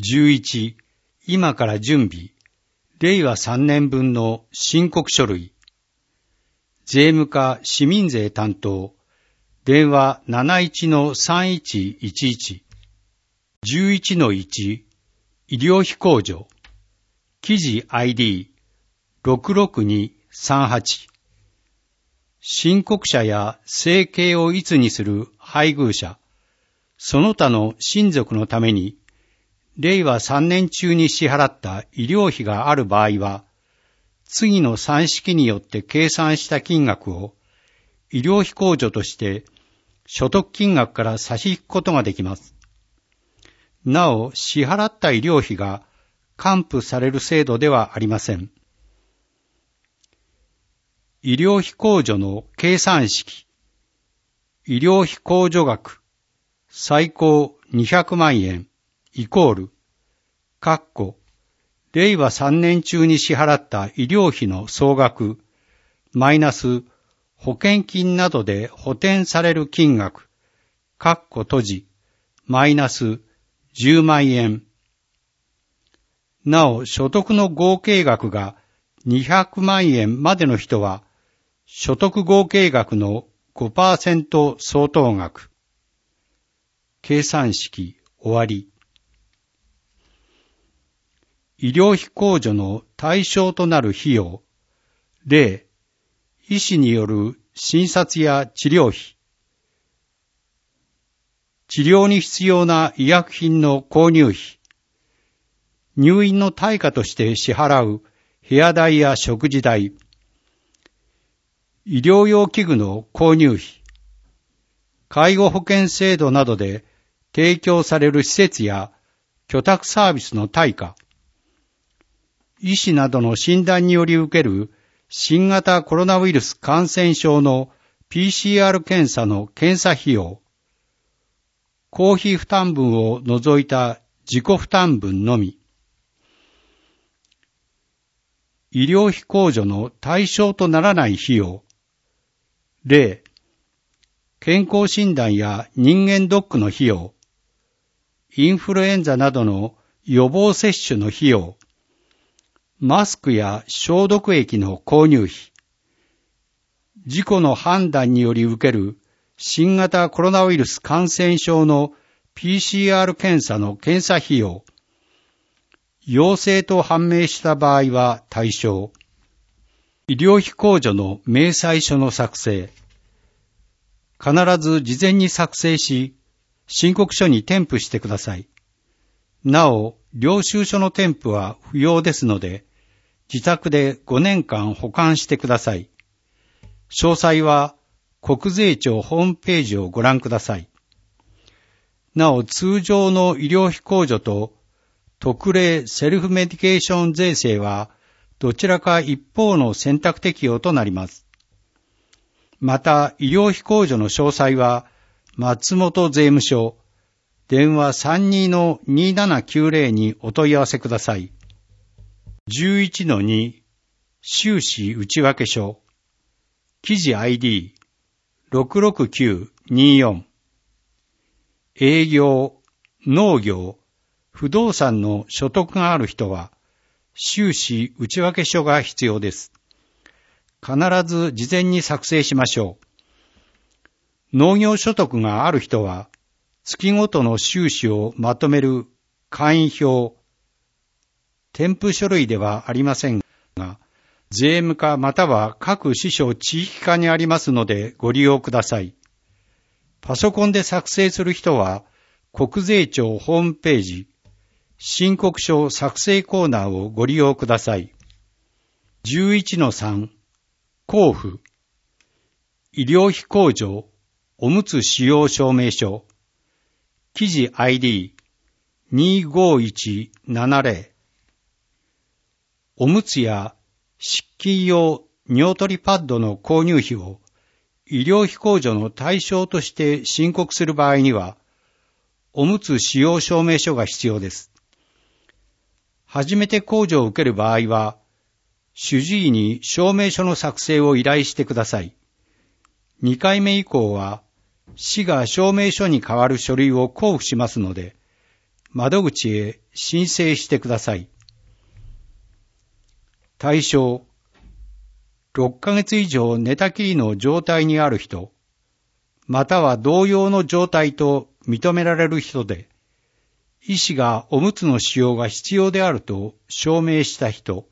11、今から準備。令和3年分の申告書類。税務課市民税担当。電話 71-3111。11-1、医療費控除。記事 ID66238。申告者や生計をいつにする配偶者、その他の親族のために、令和3年中に支払った医療費がある場合は、次の算式によって計算した金額を医療費控除として所得金額から差し引くことができます。なお、支払った医療費が還付される制度ではありません。医療費控除の計算式。医療費控除額最高200万円イコール令和3年中に支払った医療費の総額マイナス保険金などで補填される金額閉じマイナス10万円。なお、所得の合計額が200万円までの人は所得合計額の 5% 相当額。計算式終わり。医療費控除の対象となる費用。例、医師による診察や治療費。治療に必要な医薬品の購入費。入院の対価として支払う部屋代や食事代。医療用器具の購入費、介護保険制度などで提供される施設や居宅サービスの対価、医師などの診断により受ける新型コロナウイルス感染症の PCR 検査の検査費用、公費負担分を除いた自己負担分のみ、医療費控除の対象とならない費用、例、健康診断や人間ドックの費用、インフルエンザなどの予防接種の費用、マスクや消毒液の購入費、事故の判断により受ける新型コロナウイルス感染症の PCR 検査の検査費用、陽性と判明した場合は対象。医療費控除の明細書の作成。必ず事前に作成し、申告書に添付してください。なお、領収書の添付は不要ですので、自宅で5年間保管してください。詳細は国税庁ホームページをご覧ください。なお、通常の医療費控除と特例セルフメディケーション税制は、どちらか一方の選択適用となります。また、医療費控除の詳細は、松本税務署、電話 32-2790 にお問い合わせください。11-2、収支内訳書、記事 ID66924、営業、農業、不動産の所得がある人は、収支内訳書が必要です。必ず事前に作成しましょう。農業所得がある人は、月ごとの収支をまとめる簡易表、添付書類ではありませんが、税務課または各支所地域課にありますのでご利用ください。パソコンで作成する人は、国税庁ホームページ、申告書作成コーナーをご利用ください。11-3、交付。医療費控除、おむつ使用証明書。記事 ID25170。おむつや湿巾用尿取りパッドの購入費を医療費控除の対象として申告する場合には、おむつ使用証明書が必要です。初めて控除を受ける場合は、主治医に証明書の作成を依頼してください。2回目以降は、市が証明書に代わる書類を交付しますので、 窓口へ申請してください。対象、6ヶ月以上寝たきりの状態にある人、または同様の状態と認められる人で、医師がおむつの使用が必要であると証明した人、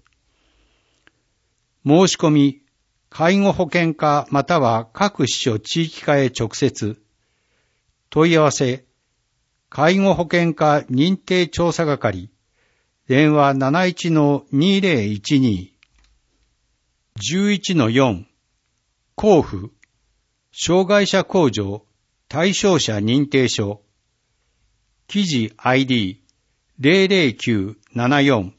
申し込み、介護保険課または各支所地域課へ直接、問い合わせ、介護保険課認定調査係、電話 71-2012、11-4、交付、障害者控除、対象者認定書、記事 ID-00974、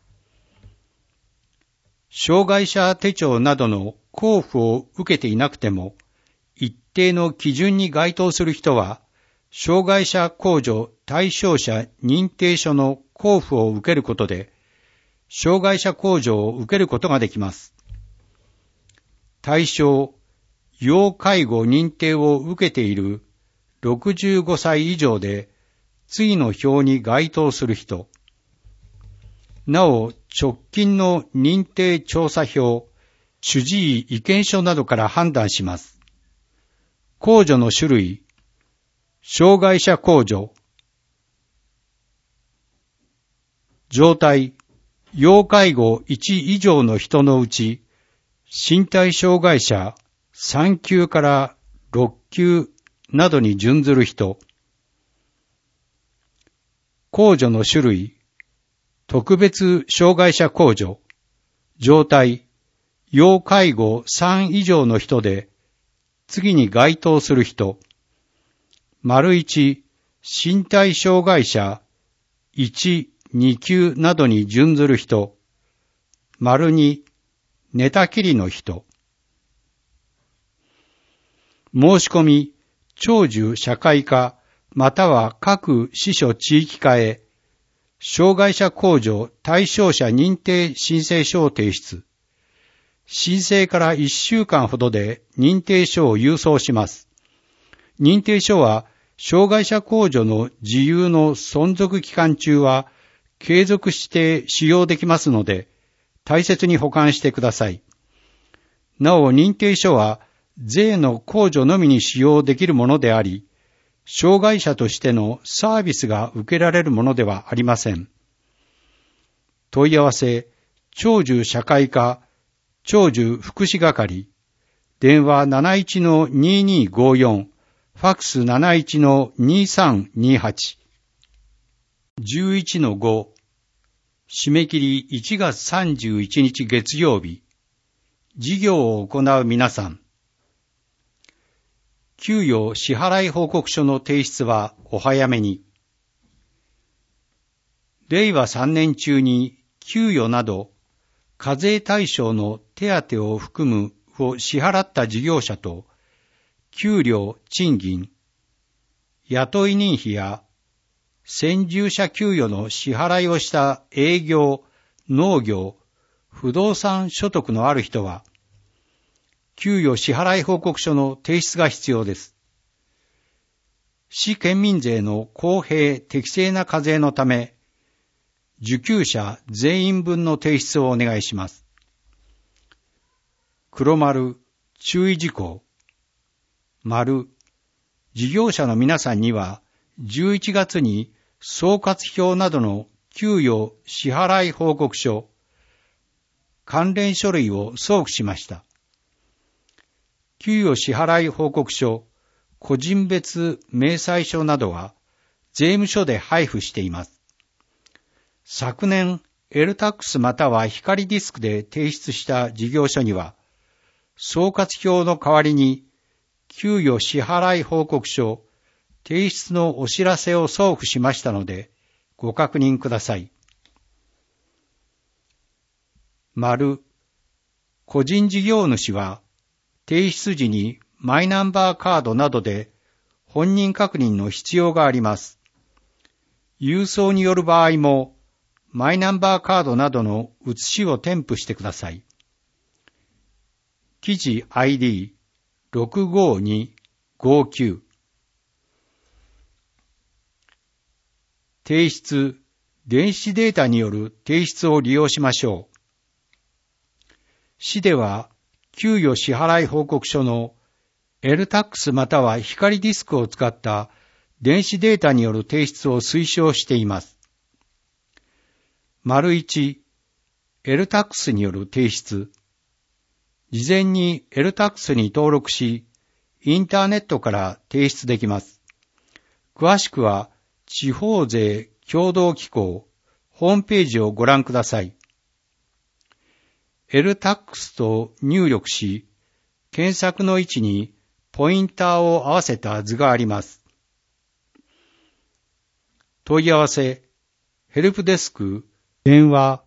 障害者手帳などの交付を受けていなくても、一定の基準に該当する人は、障害者控除対象者認定書の交付を受けることで、障害者控除を受けることができます。対象、要介護認定を受けている65歳以上で、次の表に該当する人、なお直近の認定調査票、主治医意見書などから判断します。控除の種類、障害者控除、状態、要介護1以上の人のうち、身体障害者3級から6級などに準ずる人、控除の種類、特別障害者控除、状態、要介護3以上の人で、次に該当する人、1、身体障害者1、2級などに準ずる人、2、寝たきりの人。申し込み、長寿社会課または各支所地域課へ、障害者控除対象者認定申請書を提出。申請から1週間ほどで認定書を郵送します。認定書は、障害者控除の自由の存続期間中は継続して使用できますので、大切に保管してください。なお、認定書は税の控除のみに使用できるものであり、障害者としてのサービスが受けられるものではありません。問い合わせ、長寿社会課、長寿福祉係、電話 71-2254、ファックス 71-2328、11-5、締め切り1月31日月曜日、事業を行う皆さん、給与支払い報告書の提出はお早めに。令和3年中に給与など課税対象の手当を含むを支払った事業者と、給料、賃金、雇い人費や先住者給与の支払いをした営業、農業、不動産所得のある人は、給与支払い報告書の提出が必要です。市県民税の公平・適正な課税のため、受給者全員分の提出をお願いします。黒丸、注意事項。丸、事業者の皆さんには、11月に総括表などの給与支払い報告書、関連書類を送付しました。給与支払い報告書、個人別明細書などは税務署で配布しています。昨年、LTAX または光ディスクで提出した事業所には、総括表の代わりに、給与支払い報告書、提出のお知らせを送付しましたので、ご確認ください。丸、個人事業主は、提出時にマイナンバーカードなどで本人確認の必要があります。郵送による場合も、マイナンバーカードなどの写しを添付してください。記事 ID-65259。 提出、電子データによる提出を利用しましょう。市では、給与支払い報告書の LTAX または光ディスクを使った電子データによる提出を推奨しています。1、LTAX による提出。事前に LTAX に登録し、インターネットから提出できます。詳しくは、地方税協同機構ホームページをご覧ください。LTAX と入力し、検索の位置にポインターを合わせた図があります。問い合わせ、ヘルプデスク、電話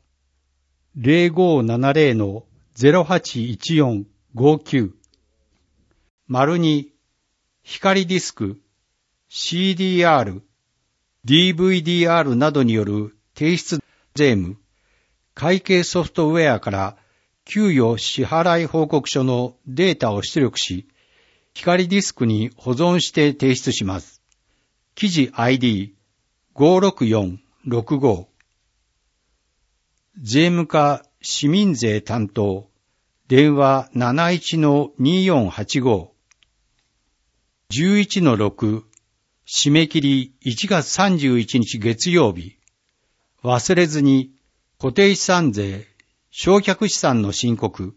0570-081459 2、光ディスク、CDR、DVDR などによる提出税務、会計ソフトウェアから給与支払い報告書のデータを出力し、光ディスクに保存して提出します。記事 ID56465 税務課市民税担当電話 71-2485 11-6 締め切り1月31日月曜日。忘れずに固定資産税、償却資産の申告。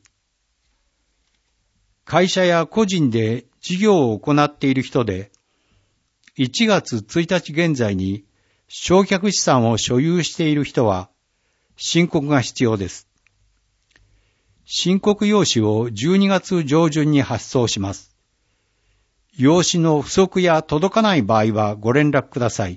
会社や個人で事業を行っている人で、1月1日現在に償却資産を所有している人は、申告が必要です。申告用紙を12月上旬に発送します。用紙の不足や届かない場合はご連絡ください。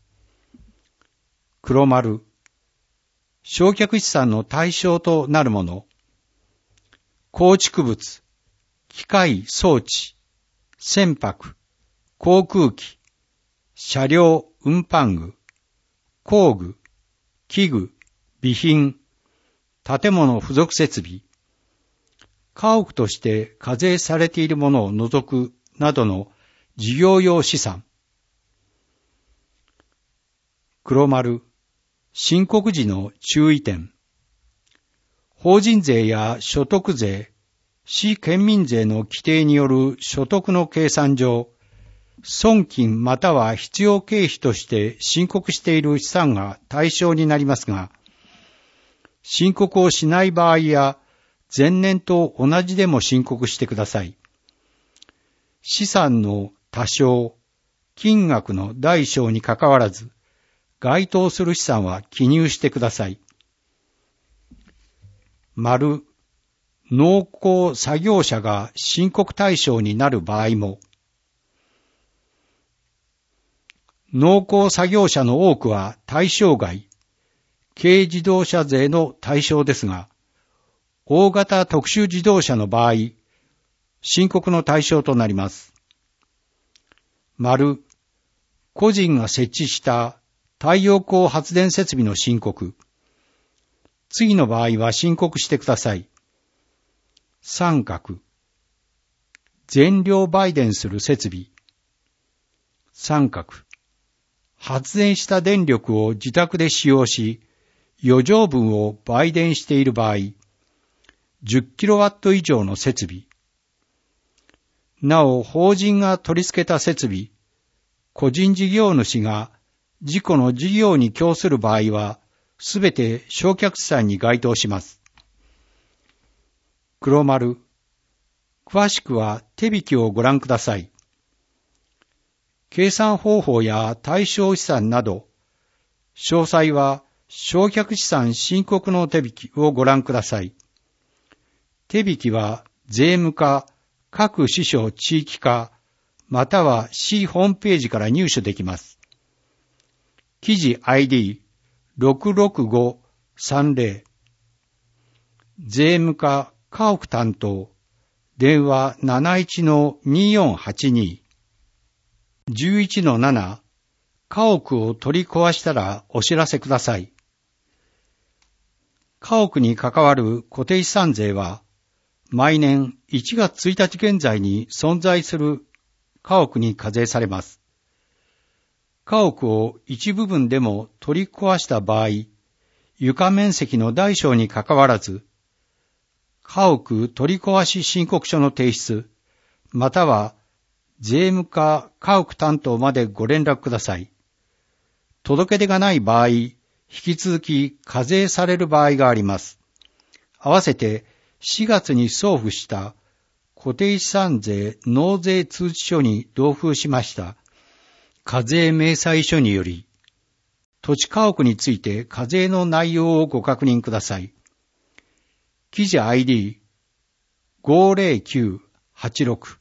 黒丸。償却資産の対象となるもの。構築物、機械装置、船舶、航空機、車両運搬具、工具、器具、備品、建物付属設備、家屋として課税されているものを除くなどの事業用資産。黒丸、申告時の注意点。法人税や所得税、市県民税の規定による所得の計算上、損金または必要経費として申告している資産が対象になりますが、申告をしない場合や前年と同じでも申告してください。資産の多少、金額の大小にかかわらず、該当する資産は記入してください。丸、農耕作業者が申告対象になる場合も、農耕作業者の多くは対象外、軽自動車税の対象ですが、大型特殊自動車の場合、申告の対象となります。丸、個人が設置した太陽光発電設備の申告。次の場合は申告してください。三角、全量売電する設備。三角、発電した電力を自宅で使用し、余剰分を売電している場合、10kW 以上の設備。なお、法人が取り付けた設備、個人事業主が自己の事業に供する場合は、すべて償却資産に該当します。黒丸。詳しくは手引きをご覧ください。計算方法や対象資産など、詳細は償却資産申告の手引きをご覧ください。手引きは税務課、各支所地域課、または市ホームページから入手できます。記事 ID66530 税務課家屋担当電話 71-2482 11-7 家屋を取り壊したらお知らせください。家屋に関わる固定資産税は毎年1月1日現在に存在する家屋に課税されます。 家屋を一部分でも取り壊した場合、床面積の大小にかかわらず、家屋取り壊し申告書の提出、または税務課家屋担当までご連絡ください。届け出がない場合、引き続き課税される場合があります。合わせて4月に送付した固定資産税納税通知書に同封しました課税明細書により、土地家屋について課税の内容をご確認ください。記事 ID50986